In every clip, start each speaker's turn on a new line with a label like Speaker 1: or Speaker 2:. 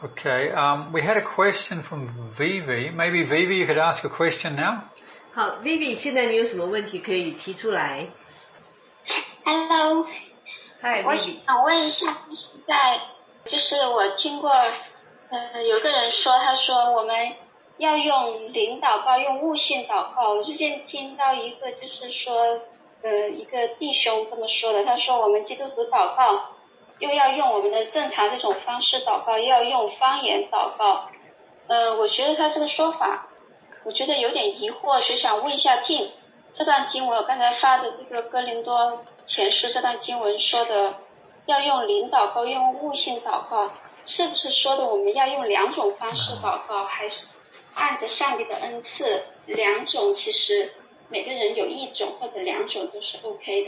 Speaker 1: Okay, we had a question from Vivi. Maybe Vivi, you could ask a question now.
Speaker 2: 好 ，Vivi， 现在你有什么问题可以提出来
Speaker 3: Hello，
Speaker 2: ？Hi，
Speaker 3: 我想问一下，就是我听过，有个人说，他说我们要用灵祷告，用悟性祷告。我最近听到一个，就是说，一个弟兄这么说的，他说我们基督徒祷告，又要用我们的正常这种方式祷告，又要用方言祷告。我觉得他这个说法，我觉得有点疑惑，所以想问一下 Tim， 这段经文我刚才发的这个哥林多前书这段经文说的，要用灵祷告，用悟性祷告，是不是说的我们要用两种方式祷告，还是按着上帝的恩赐，两种其实每个人有一种或者两种都是 OK 的。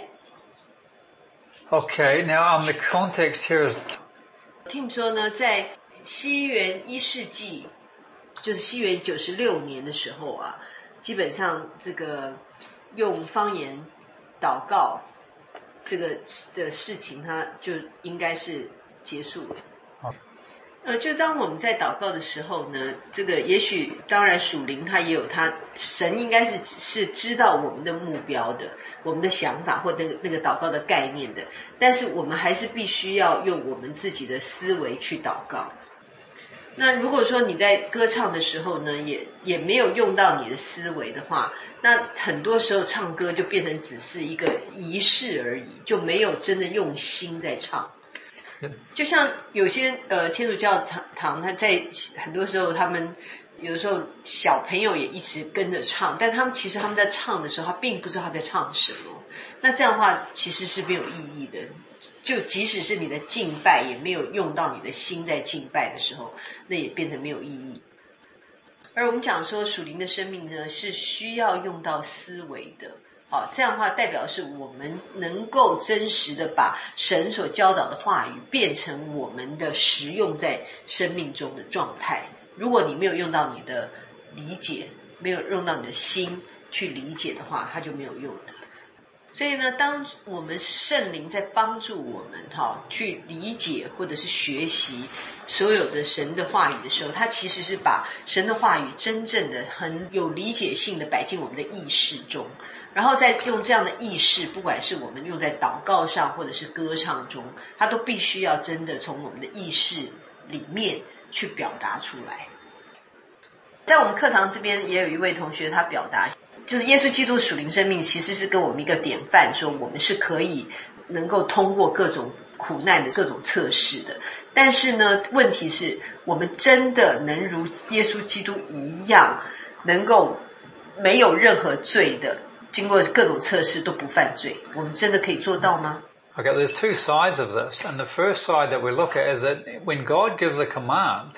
Speaker 1: Okay, now the context here is...
Speaker 2: Tim 说呢，在西元1世纪，就是西元96年的时候啊，基本上这个用方言祷告这个的事情，它就应该是结束了。就当我们在祷告的时候呢，这个也许当然属灵它也有它，神应该是知道我们的目标的，我们的想法或那个祷告的概念的，但是我们还是必须要用我们自己的思维去祷告。那如果说你在歌唱的时候呢，也没有用到你的思维的话，那很多时候唱歌就变成只是一个仪式而已，就没有真的用心在唱。就像有些天主教堂，他在很多时候他们有的时候小朋友也一直跟着唱，但其实他们在唱的时候，他并不知道他在唱什么。那这样的话其实是没有意义的。就即使是你的敬拜也没有用到你的心在敬拜的时候，那也变成没有意义。而我们讲说属灵的生命呢，是需要用到思维的。这样的话代表是我们能够真实的把神所教导的话语变成我们的实用在生命中的状态。如果你没有用到你的理解，没有用到你的心去理解的话，它就没有用的。所以呢，当我们圣灵在帮助我们去理解或者是学习所有的神的话语的时候，它其实是把神的话语真正的很有理解性的摆进我们的意识中，然后再用这样的意识，不管是我们用在祷告上或者是歌唱中，它都必须要真的从我们的意识里面去表达出来。在我们课堂这边也有一位同学，他表达就是耶稣基督属灵生命其实是跟我们一个典范，说我们是可以能够通过各种苦难的各种测试的。但是呢，问题是我们真的能如耶稣基督一样，能够没有任何罪的，经过各种测试都不犯罪，我们真的可以做到吗？
Speaker 1: Okay, there's two sides of this. And the first side that we look at is that when God gives a command,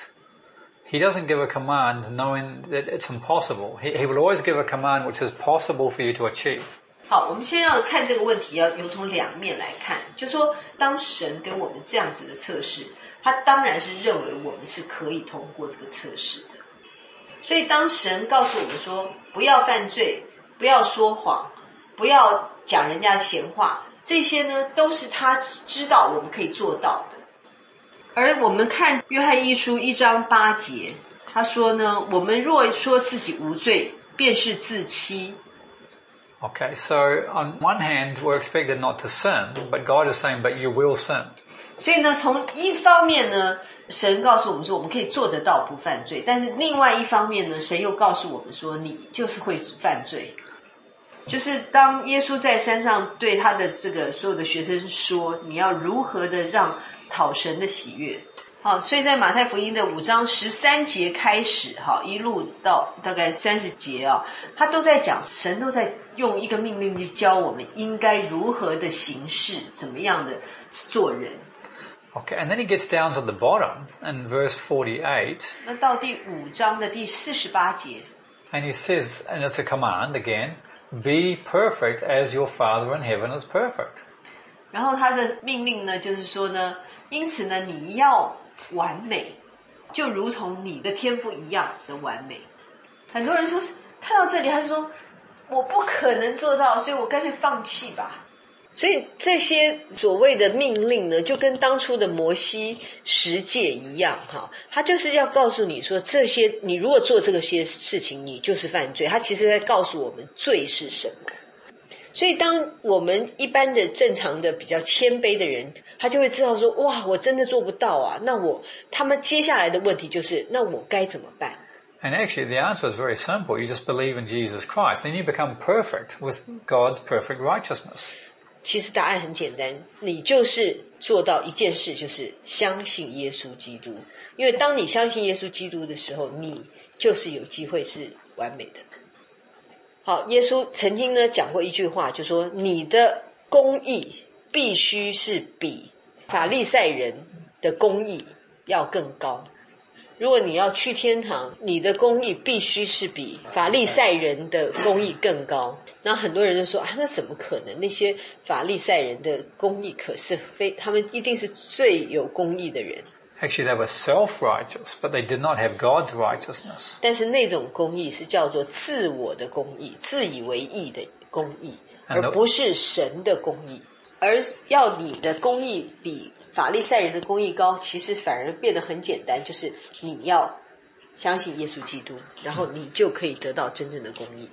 Speaker 1: He doesn't give a command knowing that it's impossible. He will always give a command which is possible for you to achieve.
Speaker 2: 好，我们先要看这个问题，要从两面来看。就是说当神跟我们这样子的测试，他当然是认为我们是可以通过这个测试的。所以当神告诉我们说不要犯罪，不要说谎，不要讲人家闲话，这些呢都是他知道我们可以做到的。而我们看约翰一书1章8节，他说呢，我们若说自己无罪，便是自欺。
Speaker 1: Okay, so on one hand, we're expected not to sin, but God is saying, but you will sin.
Speaker 2: 所以呢，从一方面呢，神告诉我们说我们可以做得到不犯罪，但是另外一方面呢，神又告诉我们说你就是会犯罪。就是当耶稣在山上对他的这个所有的学生说，你要如何的让讨神的喜悦。好，所以在马太福音的5章13节开始，一路到大概30节啊，他都在讲，神都在用一个命令去教我们应该如何的行事，怎么样的做人。
Speaker 1: Okay, and then he gets down to the bottom in verse 48.
Speaker 2: 那到第5章的第48节
Speaker 1: And he says, and it's a command again, be perfect as your Father in heaven is perfect.
Speaker 2: 然后他的命令呢，就是说呢，因此呢，你要完美，就如同你的天父一样的完美。很多人说看到这里，他就说我不可能做到，所以我干脆放弃吧。 所以这些所谓的命令呢，就跟当初的摩西十诫一样哈，他就是要告诉你说，这些你如果做这些事情，你就是犯罪。他其实在告诉我们罪是什么。所以当我们一般的正常的比较谦卑的人，他就会知道说，哇，我真的做不到啊，那他们接下来的问题就是，那我该怎么办？
Speaker 1: And actually the answer is very simple. You just believe in Jesus Christ. Then you become perfect with God's perfect righteousness.
Speaker 2: 其实答案很简单，你就是做到一件事，就是相信耶稣基督。因为当你相信耶稣基督的时候，你就是有机会是完美的。好，耶稣曾经呢讲过一句话，就说你的公义必须是比法利赛人的公义要更高。如果你要去天堂，你的公义必须是比法利赛人的公义更高。然后很多人就说啊，那怎么可能？那些法利赛人的公义可是他们一定是最有公义的人。
Speaker 1: Actually, they were self-righteous, but they did not have God's righteousness.
Speaker 2: 但是那种公义是叫做自我的公义，自以为义的公义，而不是神的公义。而要你的公义比法利赛人的公义高，其实反而变得很简单，就是你要相信耶稣基督，然后你就可以得到真正的公义。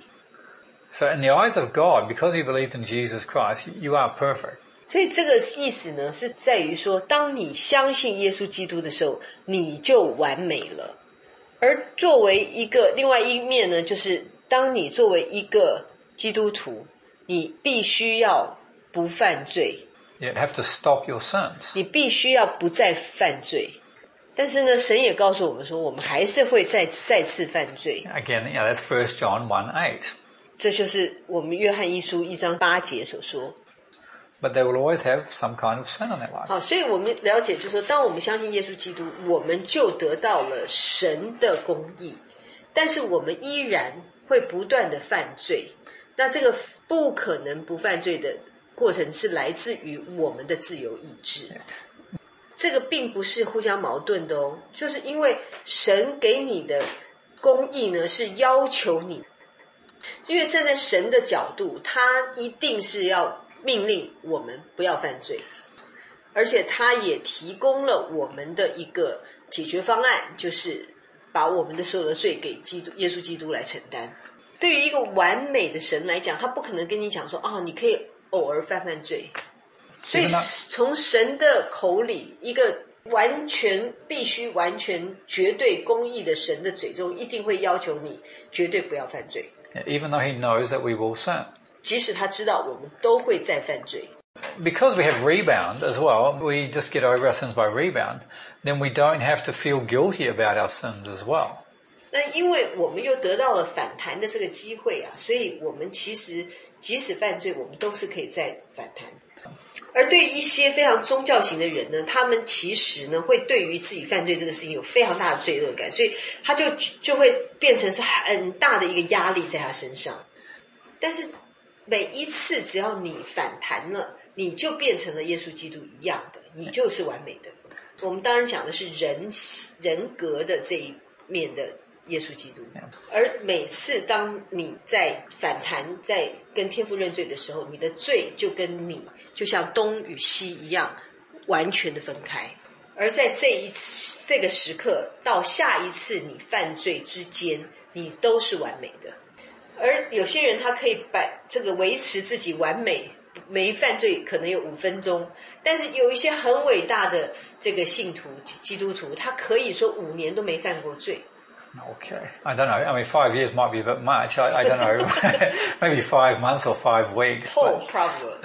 Speaker 1: So in the eyes of God, because you believed in Jesus Christ, you are perfect.
Speaker 2: 所以这个意思呢，是在于说，当你相信耶稣基督的时候，你就完美了。而作为一个另外一面呢，就是当你作为一个基督徒，你必须要不犯罪。
Speaker 1: You have to stop your sins.
Speaker 2: 你必须要不再犯罪。但是呢，神也告诉我们说，我们还是会再次犯罪。
Speaker 1: Again, that's 1 John 1:8.
Speaker 2: 这就是我们约翰一书1章8节所说。
Speaker 1: But they will always have some kind of sin in their life.
Speaker 2: 好，所以我们了解就是说，当我们相信耶稣基督，我们就得到了神的公义，但是我们依然会不断的犯罪。那这个不可能不犯罪的过程是来自于我们的自由意志。这个并不是互相矛盾的哦，就是因为神给你的公义呢，是要求你，因为站在神的角度，他一定是要命令我们不要犯罪，而且他也提供了我们的一个解决方案，就是把我们的所有的罪给耶稣基督来承担。对于一个完美的神来讲，他不可能跟你讲说，你可以偶尔犯罪。所以从神的口里，一个必须完全绝对公义的神的嘴中，一定会要求你绝对不要犯罪。
Speaker 1: Even though he knows that we will sin.
Speaker 2: 即使他知道我们都会再犯罪。
Speaker 1: Because we have rebound as well, we just get over our sins by rebound, then we don't have to feel guilty about our sins as well.
Speaker 2: 那因为我们又得到了反弹的这个机会啊，所以我们其实即使犯罪，我们都是可以再反弹。而对于一些非常宗教型的人呢，他们其实呢会对于自己犯罪这个事情有非常大的罪恶感，所以他就会变成是很大的一个压力在他身上。但是每一次只要你反弹了，你就变成了耶稣基督一样的，你就是完美的。我们当然讲的是人格的这一面的耶稣基督，而每次当你在反弹，在跟天父认罪的时候，你的罪就跟你就像东与西一样完全的分开。而在这个时刻到下一次你犯罪之间，你都是完美的。而有些人他可以把这个维持自己完美没犯罪可能有5分钟，但是有一些很伟大的这个信徒基督徒，他可以说5年都没犯过罪。
Speaker 1: Okay. I don't know. I mean, 5 years might be a bit much. I don't know. Maybe 5 months or 5 weeks.
Speaker 2: Paul probably.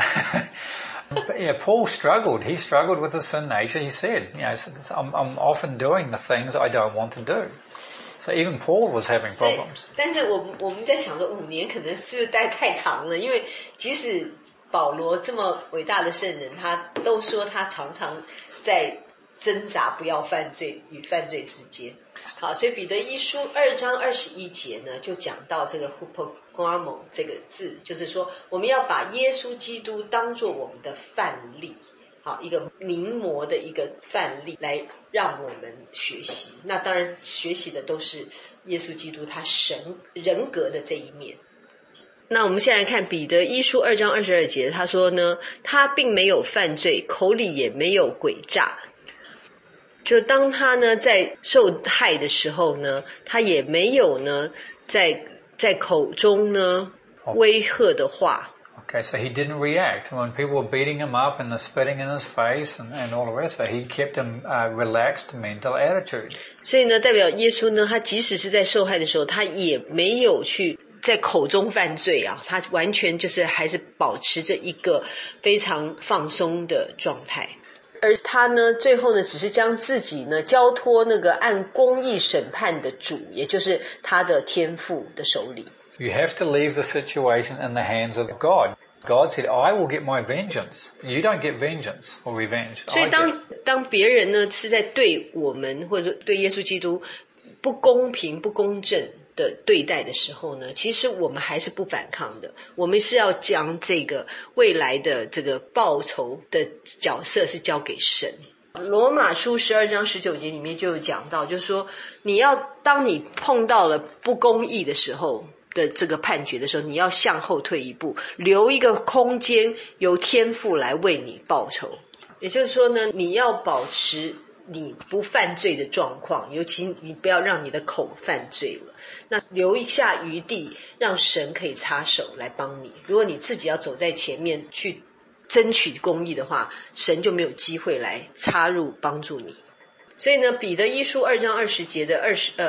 Speaker 1: But yeah, Paul struggled. He struggled with his sin nature. He said, I'm often doing the things I don't want to do. So even Paul was having problems.
Speaker 2: 但是我们在想说5年可能是待太长了，因为即使保罗这么伟大的圣人，他都说他常常在挣扎不要犯罪与犯罪之间。好，所以彼得一书2章21节呢，就讲到这个 hypogrammon 这个字，就是说我们要把耶稣基督当作我们的范例，好，一个临摹的一个范例来让我们学习。那当然学习的都是耶稣基督他神人格的这一面。 那我们现在看彼得一书2章22节，他说呢，他并没有犯罪，口里也没有诡诈。就当他呢在受害的时候呢，他也没有呢在口中呢威吓的话。
Speaker 1: Okay, so he didn't react when people were beating him up and spitting in his face and all the rest of it. He kept a relaxed mental attitude.
Speaker 2: 所以呢，代表耶稣呢，他即使是在受害的时候，他也没有去在口中犯罪啊，他完全就是还是保持着一个非常放松的状态。而他呢，最后呢，只是将自己呢交托那个按公义审判的主，也就是他的天父的手里。
Speaker 1: You have to leave the situation in the hands of God. God said, I will get my vengeance. You don't get vengeance or revenge.
Speaker 2: 所以当别人呢是在对我们或者说对耶稣基督不公平不公正的对待的时候呢，其实我们还是不反抗的，我们是要将这个未来的这个报仇的角色是交给神。罗马书12章19节里面就有讲到，就是说当你碰到了不公义的时候的这个判决的时候，你要向后退一步，留一个空间由天父来为你报仇。也就是说呢，你要保持你不犯罪的状况，尤其你不要让你的口犯罪了，那留一下余地让神可以插手来帮你。如果你自己要走在前面去争取公义的话，神就没有机会来插入帮助你。所以呢，彼得一书2章20节的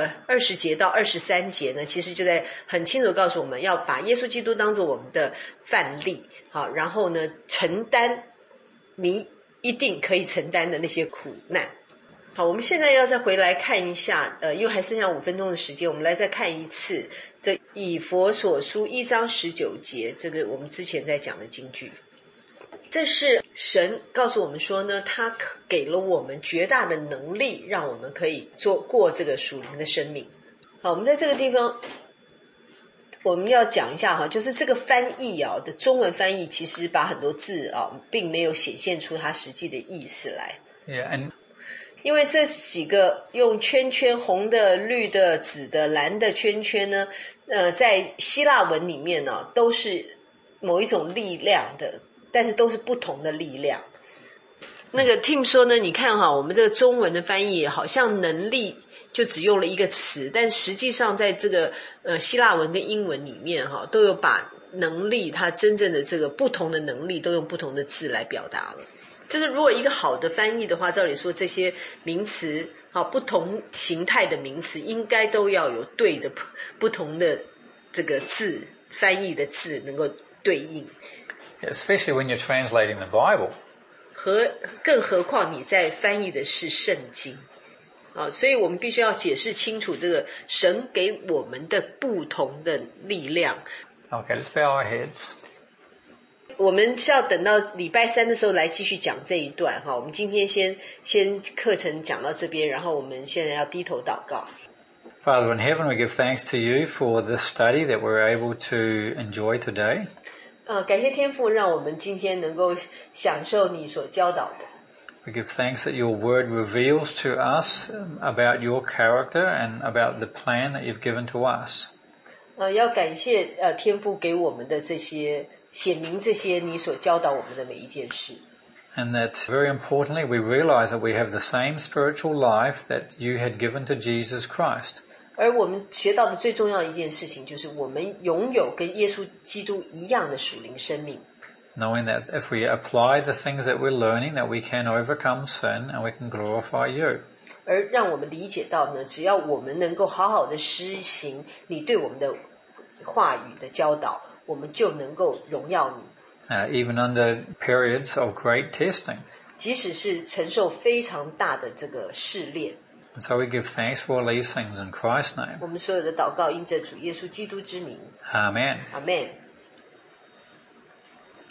Speaker 2: 20节到23节呢，其实就在很清楚告诉我们要把耶稣基督当作我们的范例，好，然后呢承担你一定可以承担的那些苦难。好，我们现在要再回来看一下，因为还剩下5分钟的时间，我们来再看一次这以弗所书1章19节，这个我们之前在讲的经句。这是神告诉我们说呢，他给了我们绝大的能力，让我们可以过这个属灵的生命。好，我们在这个地方我们要讲一下哈，就是这个翻译啊的中文翻译，其实把很多字啊并没有显现出它实际的意思来。
Speaker 1: Yeah,
Speaker 2: 因为这几个用圈圈，红的、绿的、紫的、蓝的圈圈呢，在希腊文里面呢，都是某一种力量的，但是都是不同的力量。那个 Tim 说呢，你看哈，我们这个中文的翻译好像能力就只用了一个词，但实际上在这个希腊文跟英文里面哈，都有把能力它真正的这个不同的能力都用不同的字来表达了。就是如果一个好的翻译的话，照理说这些名词好不同形态的名词应该都要有对的不同的这个字翻译的字能够对应。
Speaker 1: Especially when you're translating the Bible.
Speaker 2: 更何况你在翻译的是圣经。所以我们必须要解释清楚这个神给我们的不同的力量。
Speaker 1: Okay, let's bow our heads.
Speaker 2: 我们是要等到礼拜3的时候来继续讲这一段哈。我们今天先课程讲到这边，然后我们现在要低头祷告。
Speaker 1: Father in heaven, we give thanks to you for this study that we're able to enjoy today.
Speaker 2: 感谢天父，让我们今天能够享受你所教导的。
Speaker 1: We give thanks that your word reveals to us about your character and about the plan that you've given to us.
Speaker 2: 要感谢天父给我们的这些显明这些你所教导我们的每一件事。
Speaker 1: And that very importantly, we realize that we have the same spiritual life that you had given to Jesus Christ.
Speaker 2: 而我们学到的最重要的一件事情，就是我们拥有跟耶稣基督一样的属灵生命。
Speaker 1: Knowing that if we apply the things that we're learning, that we can overcome sin and we can glorify you.
Speaker 2: 而让我们理解到呢，只要我们能够好好的施行你对我们的话语的教导，我们就能够荣耀你。
Speaker 1: Even under periods of great testing.
Speaker 2: 即使是承受非常大的这个试炼。
Speaker 1: And so we give thanks for all these things in Christ's name.
Speaker 2: 我们所有的祷告因着主耶稣基督之名。
Speaker 1: Amen.
Speaker 2: Amen.